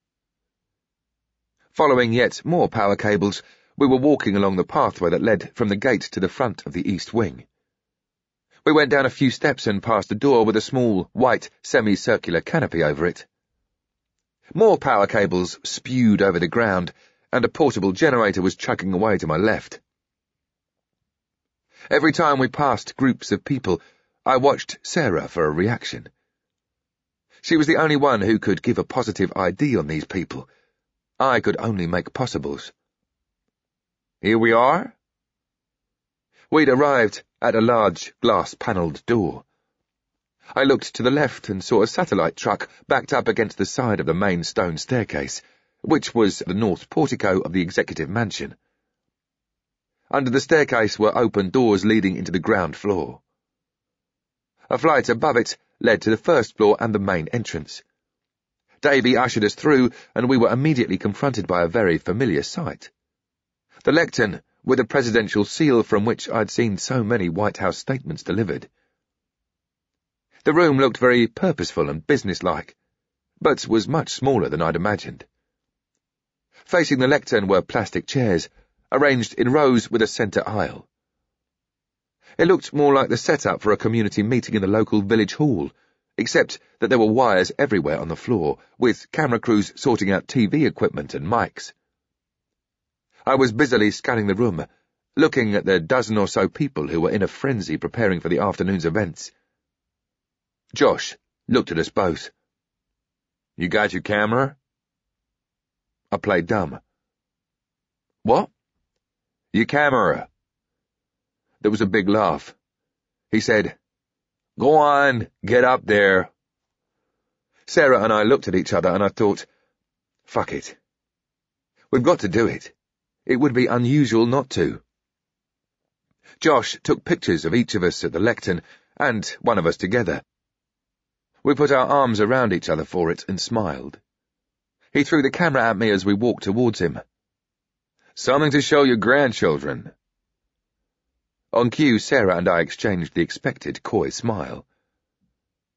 Following yet more power cables, we were walking along the pathway that led from the gate to the front of the East Wing. We went down a few steps and passed a door with a small, white, semicircular canopy over it. More power cables spewed over the ground, and a portable generator was chugging away to my left. Every time we passed groups of people, I watched Sarah for a reaction. She was the only one who could give a positive I D on these people. I could only make possibles. Here we are? We'd arrived at a large glass-panelled door. I looked to the left and saw a satellite truck backed up against the side of the main stone staircase, which was the north portico of the executive mansion. Under the staircase were open doors leading into the ground floor. A flight above it led to the first floor and the main entrance. Davy ushered us through, and we were immediately confronted by a very familiar sight. The lectern, with a presidential seal from which I'd seen so many White House statements delivered. The room looked very purposeful and businesslike, but was much smaller than I'd imagined. Facing the lectern were plastic chairs, arranged in rows with a centre aisle. It looked more like the setup for a community meeting in the local village hall, except that there were wires everywhere on the floor, with camera crews sorting out T V equipment and mics. I was busily scanning the room, looking at the dozen or so people who were in a frenzy preparing for the afternoon's events. Josh looked at us both. You got your camera? I played dumb. What? Your camera. There was a big laugh. He said, Go on, get up there. Sarah and I looked at each other and I thought, fuck it. We've got to do it. It would be unusual not to. Josh took pictures of each of us at the lectern and one of us together. We put our arms around each other for it and smiled. He threw the camera at me as we walked towards him. Something to show your grandchildren. On cue, Sarah and I exchanged the expected coy smile.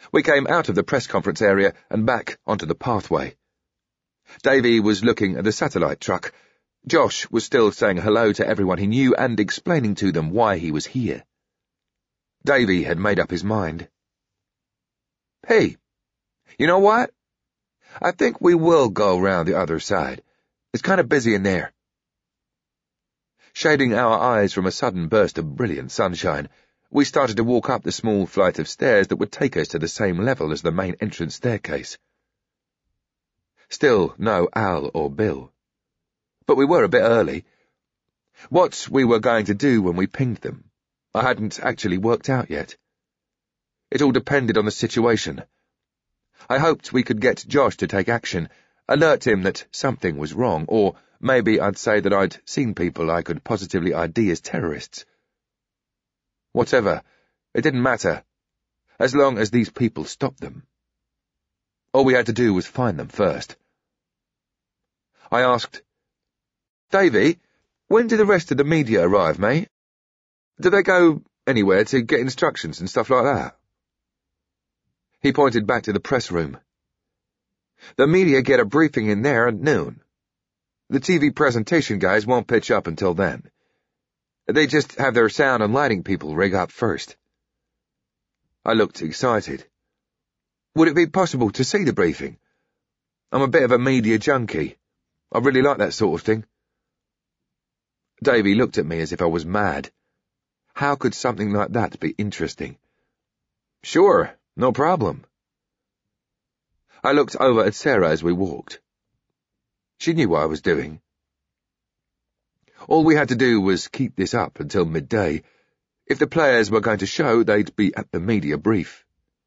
We came out of the press conference area and back onto the pathway. Davy was looking at the satellite truck. Josh was still saying hello to everyone he knew and explaining to them why he was here. Davy had made up his mind. "Hey, you know what? I think we will go round the other side. It's kind of busy in there." Shading our eyes from a sudden burst of brilliant sunshine, we started to walk up the small flight of stairs that would take us to the same level as the main entrance staircase. Still no Al or Bill. But we were a bit early. What we were going to do when we pinged them, I hadn't actually worked out yet. It all depended on the situation. I hoped we could get Josh to take action, alert him that something was wrong, or maybe I'd say that I'd seen people I could positively I D as terrorists. Whatever, it didn't matter, as long as these people stopped them. All we had to do was find them first. I asked, "Davy, when did the rest of the media arrive, mate? Did they go anywhere to get instructions and stuff like that?" He pointed back to the press room. "The media get a briefing in there at noon. The T V presentation guys won't pitch up until then. They just have their sound and lighting people rig up first." I looked excited. "Would it be possible to see the briefing? I'm a bit of a media junkie. I really like that sort of thing." Davy looked at me as if I was mad. How could something like that be interesting? "Sure, no problem." I looked over at Sarah as we walked. She knew what I was doing. All we had to do was keep this up until midday. If the players were going to show, they'd be at the media brief.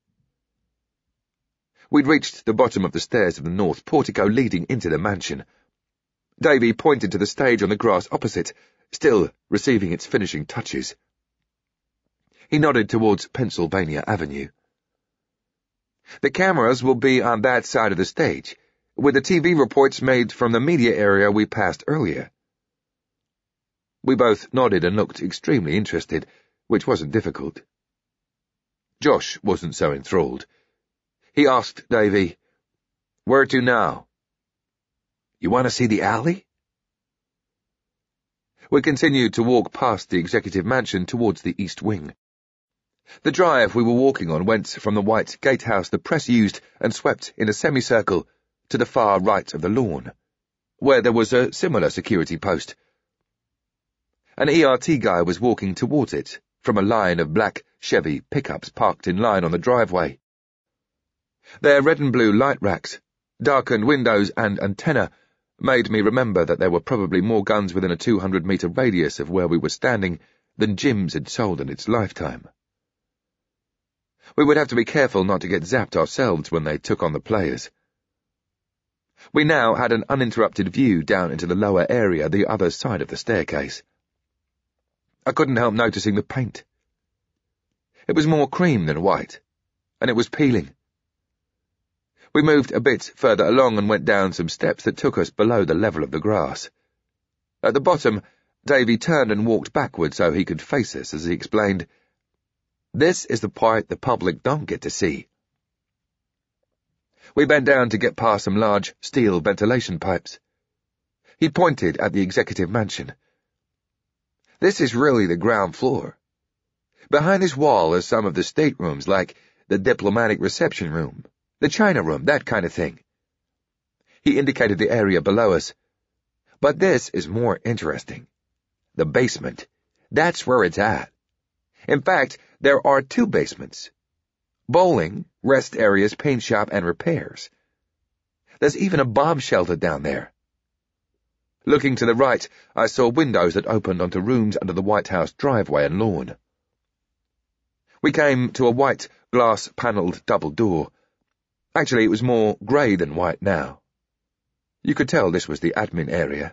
We'd reached the bottom of the stairs of the north portico leading into the mansion. Davy pointed to the stage on the grass opposite, still receiving its finishing touches. He nodded towards Pennsylvania Avenue. "The cameras will be on that side of the stage, with the T V reports made from the media area we passed earlier." We both nodded and looked extremely interested, which wasn't difficult. Josh wasn't so enthralled. He asked Davy, "Where to now?" "You want to see the alley?" We continued to walk past the executive mansion towards the east wing. The drive we were walking on went from the white gatehouse the press used and swept in a semicircle to the far right of the lawn, where there was a similar security post. An E R T guy was walking towards it from a line of black Chevy pickups parked in line on the driveway. Their red and blue light racks, darkened windows and antenna made me remember that there were probably more guns within a two hundred metre radius of where we were standing than Jim's had sold in its lifetime. We would have to be careful not to get zapped ourselves when they took on the players. We now had an uninterrupted view down into the lower area the other side of the staircase. I couldn't help noticing the paint. It was more cream than white, and it was peeling. We moved a bit further along and went down some steps that took us below the level of the grass. At the bottom, Davy turned and walked backward so he could face us as he explained, "This is the part the public don't get to see." We bent down to get past some large steel ventilation pipes. He pointed at the executive mansion. "This is really the ground floor. Behind this wall are some of the staterooms, like the diplomatic reception room, the China room, that kind of thing." He indicated the area below us. "But this is more interesting. The basement. That's where it's at. In fact, there are two basements. Bowling, rest areas, paint shop, and repairs. There's even a bomb shelter down there." Looking to the right, I saw windows that opened onto rooms under the White House driveway and lawn. We came to a white, glass-panelled double door. Actually, it was more grey than white now. You could tell this was the admin area.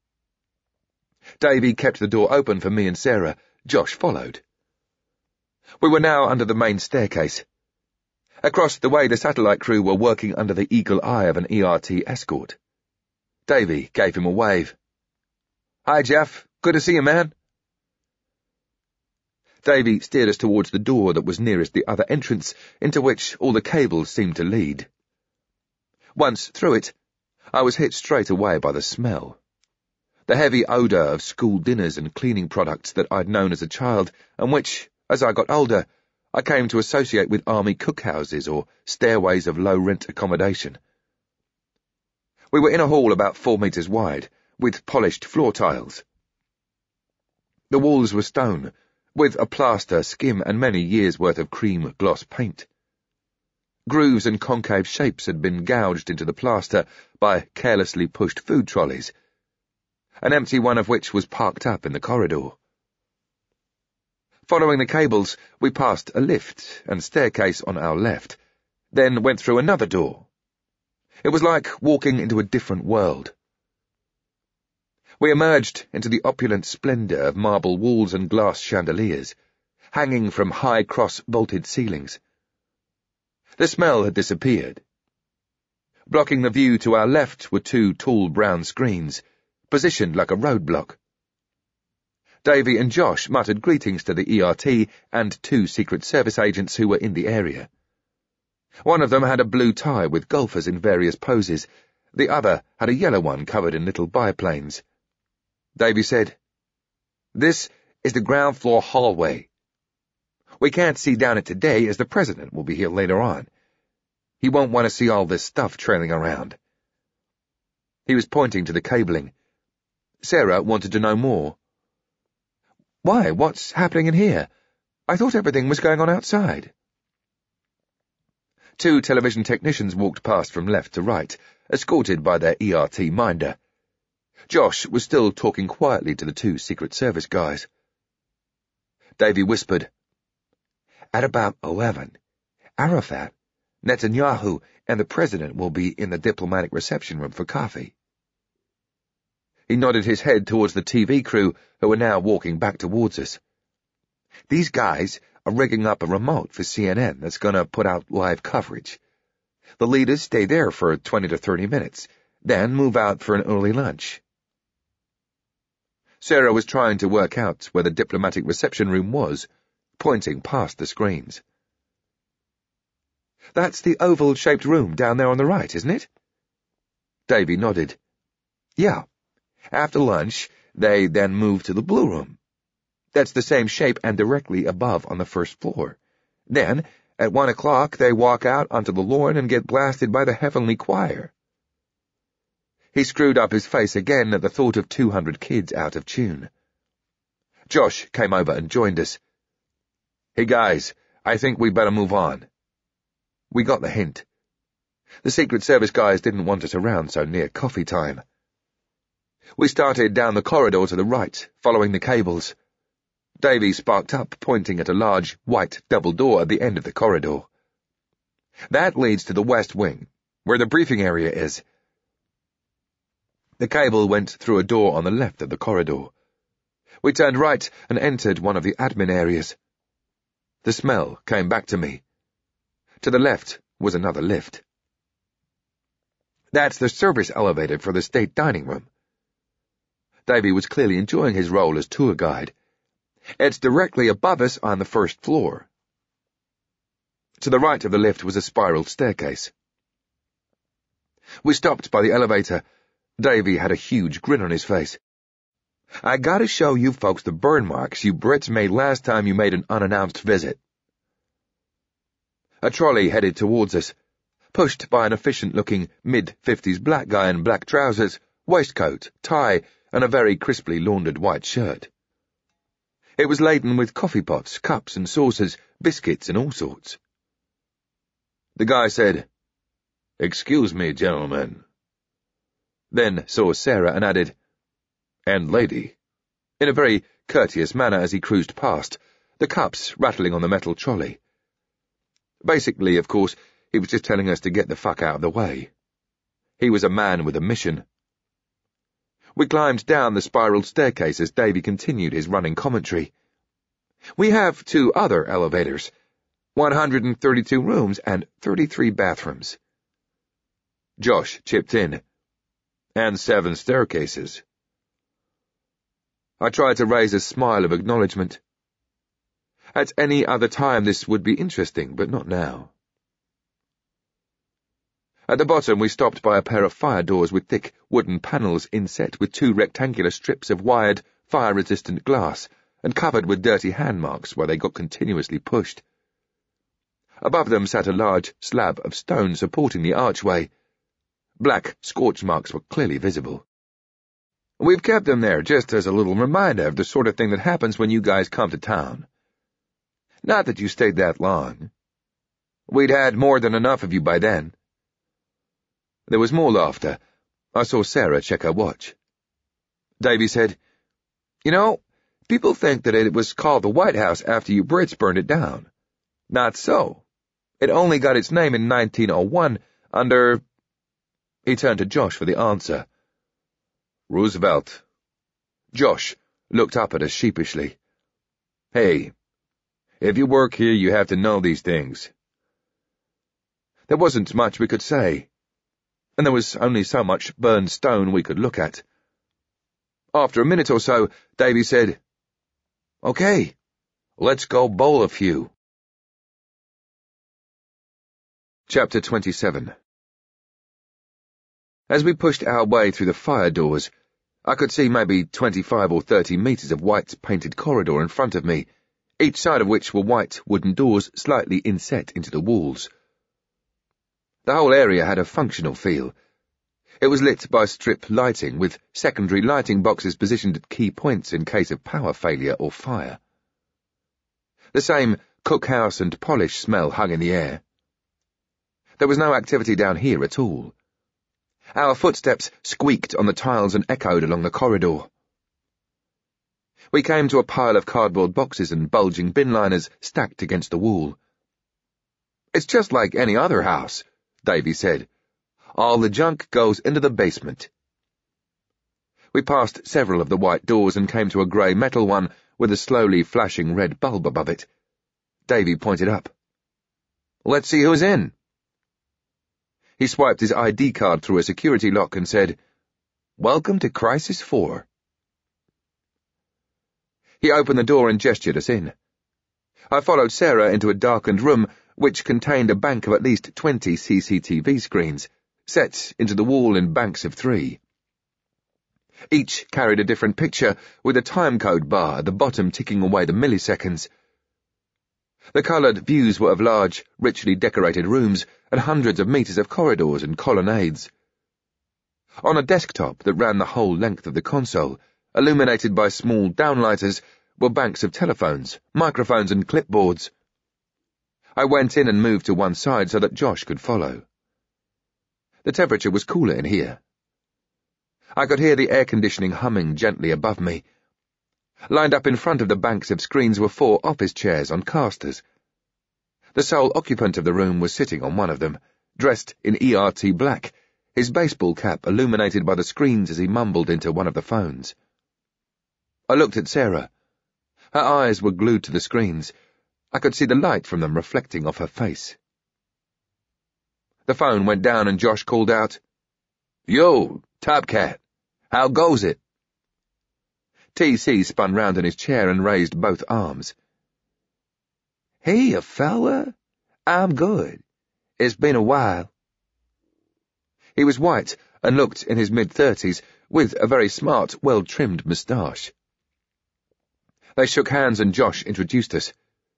Davy kept the door open for me and Sarah. Josh followed. We were now under the main staircase. Across the way, the satellite crew were working under the eagle eye of an E R T escort. Davy gave him a wave. "Hi, Jeff. Good to see you, man." Davy steered us towards the door that was nearest the other entrance, into which all the cables seemed to lead. Once through it, I was hit straight away by the smell. The heavy odour of school dinners and cleaning products that I'd known as a child, and which, as I got older, I came to associate with army cookhouses or stairways of low-rent accommodation. We were in a hall about four metres wide, with polished floor tiles. The walls were stone, with a plaster skim and many years' worth of cream gloss paint. Grooves and concave shapes had been gouged into the plaster by carelessly pushed food trolleys, an empty one of which was parked up in the corridor. Following the cables, we passed a lift and staircase on our left, then went through another door. It was like walking into a different world. We emerged into the opulent splendour of marble walls and glass chandeliers, hanging from high cross-vaulted ceilings. The smell had disappeared. Blocking the view to our left were two tall brown screens, positioned like a roadblock. Davy and Josh muttered greetings to the E R T and two Secret Service agents who were in the area. One of them had a blue tie with golfers in various poses. The other had a yellow one covered in little biplanes. Davy said, "This is the ground floor hallway. We can't see down it today as the president will be here later on. He won't want to see all this stuff trailing around." He was pointing to the cabling. Sarah wanted to know more. "Why, what's happening in here? I thought everything was going on outside." Two television technicians walked past from left to right, escorted by their E R T minder. Josh was still talking quietly to the two Secret Service guys. Davy whispered, "At about eleven, Arafat, Netanyahu, and the president will be in the diplomatic reception room for coffee." He nodded his head towards the T V crew, who were now walking back towards us. "These guys are rigging up a remote for C N N that's going to put out live coverage. The leaders stay there for twenty to thirty minutes, then move out for an early lunch." Sarah was trying to work out where the diplomatic reception room was, pointing past the screens. "That's the oval-shaped room down there on the right, isn't it?" Davy nodded. "Yeah. After lunch, they then move to the blue room. That's the same shape and directly above on the first floor. Then, at one o'clock, they walk out onto the lawn and get blasted by the heavenly choir." He screwed up his face again at the thought of two hundred kids out of tune. Josh came over and joined us. "Hey guys, I think we better move on." We got the hint. The Secret Service guys didn't want us around so near coffee time. We started down the corridor to the right, following the cables. Davy sparked up, pointing at a large, white double door at the end of the corridor. "That leads to the west wing, where the briefing area is." The cable went through a door on the left of the corridor. We turned right and entered one of the admin areas. The smell came back to me. To the left was another lift. "That's the service elevator for the state dining room." Davy was clearly enjoying his role as tour guide. "It's directly above us on the first floor." To the right of the lift was a spiral staircase. We stopped by the elevator. Davy had a huge grin on his face. "I gotta show you folks the burn marks you Brits made last time you made an unannounced visit." A trolley headed towards us, pushed by an efficient-looking mid-fifties black guy in black trousers, waistcoat, tie, and a very crisply laundered white shirt. It was laden with coffee pots, cups and saucers, biscuits and all sorts. The guy said, "Excuse me, gentlemen," then saw Sarah and added, "And lady," in a very courteous manner as he cruised past, the cups rattling on the metal trolley. Basically, of course, he was just telling us to get the fuck out of the way. He was a man with a mission. We climbed down the spiral staircase as Davy continued his running commentary. "We have two other elevators, one hundred thirty-two rooms and thirty-three bathrooms." Josh chipped in, "And seven staircases." I tried to raise a smile of acknowledgement. At any other time this would be interesting, but not now. At the bottom we stopped by a pair of fire doors with thick wooden panels inset with two rectangular strips of wired, fire-resistant glass and covered with dirty hand marks where they got continuously pushed. Above them sat a large slab of stone supporting the archway. Black scorch marks were clearly visible. We've kept them there just as a little reminder of the sort of thing that happens when you guys come to town. Not that you stayed that long. We'd had more than enough of you by then. There was more laughter. I saw Sarah check her watch. Davy said, "You know, people think that it was called the White House after you Brits burned it down. Not so. It only got its name in nineteen oh one under—" He turned to Josh for the answer. "Roosevelt." Josh looked up at us sheepishly. "Hey, if you work here, you have to know these things." There wasn't much we could say, and there was only so much burned stone we could look at. After a minute or so, Davy said, "Okay, let's go bowl a few." Chapter twenty-seven. As we pushed our way through the fire doors, I could see maybe twenty-five or thirty metres of white painted corridor in front of me, each side of which were white wooden doors slightly inset into the walls. The whole area had a functional feel. It was lit by strip lighting, with secondary lighting boxes positioned at key points in case of power failure or fire. The same cookhouse and polish smell hung in the air. There was no activity down here at all. Our footsteps squeaked on the tiles and echoed along the corridor. We came to a pile of cardboard boxes and bulging bin liners stacked against the wall. "It's just like any other house," Davy said. "All the junk goes into the basement." We passed several of the white doors and came to a grey metal one with a slowly flashing red bulb above it. Davy pointed up. "Let's see who's in." He swiped his I D card through a security lock and said, "Welcome to Crisis four. He opened the door and gestured us in. I followed Sarah into a darkened room which contained a bank of at least twenty C C T V screens, set into the wall in banks of three. Each carried a different picture, with a timecode bar at the bottom ticking away the milliseconds. The coloured views were of large, richly decorated rooms and hundreds of metres of corridors and colonnades. On a desktop that ran the whole length of the console, illuminated by small downlighters, were banks of telephones, microphones and clipboards. I went in and moved to one side so that Josh could follow. The temperature was cooler in here. I could hear the air conditioning humming gently above me. Lined up in front of the banks of screens were four office chairs on casters. The sole occupant of the room was sitting on one of them, dressed in E R T black, his baseball cap illuminated by the screens as he mumbled into one of the phones. I looked at Sarah. Her eyes were glued to the screens. I could see the light from them reflecting off her face. The phone went down and Josh called out, "Yo, Top Cat, how goes it?" T C spun round in his chair and raised both arms. "Hey, fella, I'm good. It's been a while." He was white and looked in his mid-thirties, with a very smart, well-trimmed moustache. They shook hands and Josh introduced us.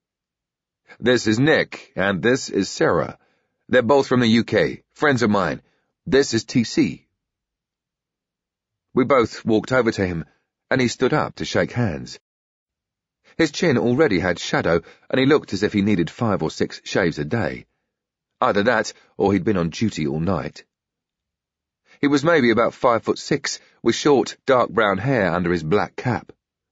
"This is Nick, and this is Sarah. They're both from the U K, friends of mine. This is T C. We both walked over to him, and he stood up to shake hands. His chin already had shadow, and he looked as if he needed five or six shaves a day. Either that, or he'd been on duty all night. He was maybe about five foot six, with short, dark brown hair under his black cap.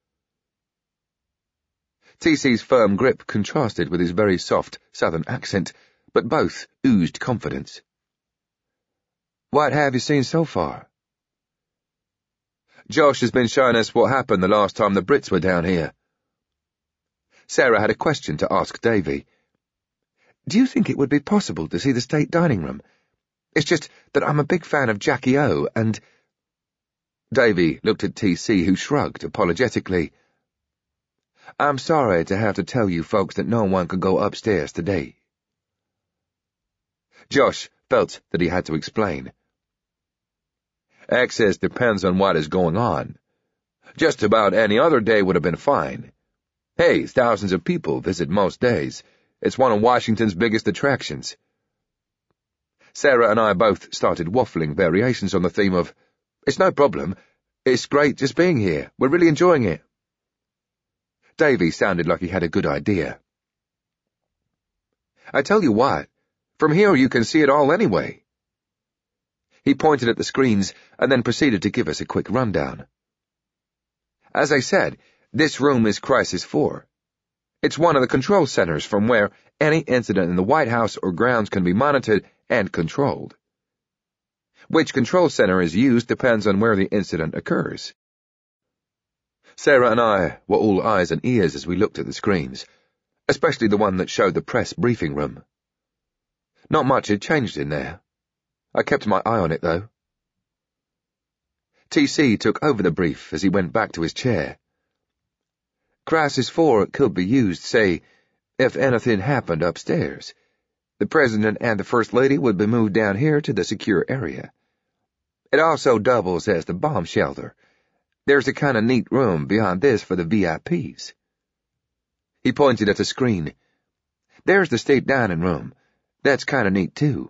T C's firm grip contrasted with his very soft southern accent, but both oozed confidence. "What have you seen so far?" "Josh has been showing us what happened the last time the Brits were down here." Sarah had a question to ask Davy. "Do you think it would be possible to see the state dining room? It's just that I'm a big fan of Jackie O, and—" Davy looked at T C, who shrugged apologetically. I'm sorry to have to tell you folks that no one could go upstairs today. Josh felt that he had to explain. Access depends on what is going on. Just about any other day would have been fine. Hey, thousands of people visit most days. It's one of Washington's biggest attractions. Sarah and I both started waffling variations on the theme of, it's no problem. It's great just being here. We're really enjoying it. Davy sounded like he had a good idea. I tell you what, from here you can see it all anyway. He pointed at the screens and then proceeded to give us a quick rundown. As I said, this room is Crisis four. It's one of the control centers from where any incident in the White House or grounds can be monitored and controlled. Which control center is used depends on where the incident occurs. Sarah and I were all eyes and ears as we looked at the screens, especially the one that showed the press briefing room. Not much had changed in there. I kept my eye on it, though. T C took over the brief as he went back to his chair. Crisis four could be used, say, if anything happened upstairs. The President and the First Lady would be moved down here to the secure area. It also doubles as the bomb shelter. There's a kind of neat room beyond this for the V I Ps. He pointed at the screen. There's the state dining room. That's kind of neat, too.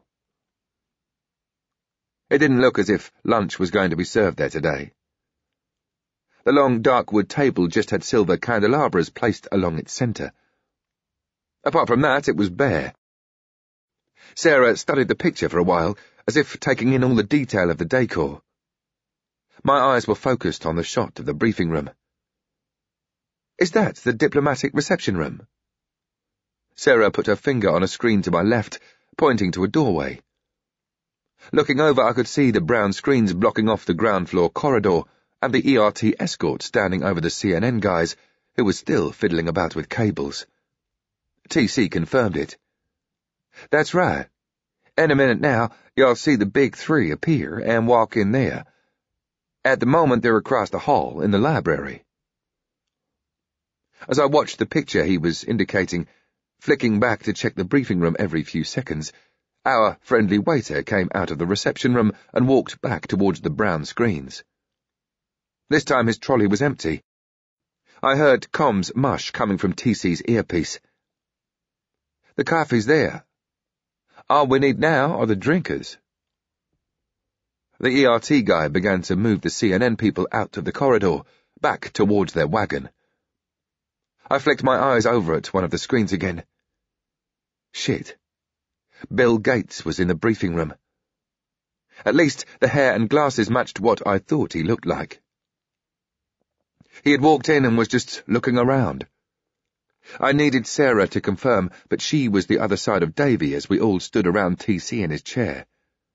It didn't look as if lunch was going to be served there today. The long dark wood table just had silver candelabras placed along its center. Apart from that, it was bare. Sarah studied the picture for a while, as if taking in all the detail of the decor. My eyes were focused on the shot of the briefing room. Is that the diplomatic reception room? Sarah put her finger on a screen to my left, pointing to a doorway. Looking over, I could see the brown screens blocking off the ground floor corridor and the E R T escort standing over the C N N guys, who was still fiddling about with cables. T C confirmed it. That's right. In a minute now, you'll see the big three appear and walk in there. At the moment, they're across the hall in the library. As I watched the picture he was indicating, flicking back to check the briefing room every few seconds, our friendly waiter came out of the reception room and walked back towards the brown screens. This time his trolley was empty. I heard comms mush coming from T C's earpiece. The coffee's there. All we need now are the drinkers. The E R T guy began to move the C N N people out of the corridor, back towards their wagon. I flicked my eyes over at one of the screens again. Shit. Bill Gates was in the briefing room. At least the hair and glasses matched what I thought he looked like. He had walked in and was just looking around. I needed Sarah to confirm, but she was the other side of Davy as we all stood around T C in his chair.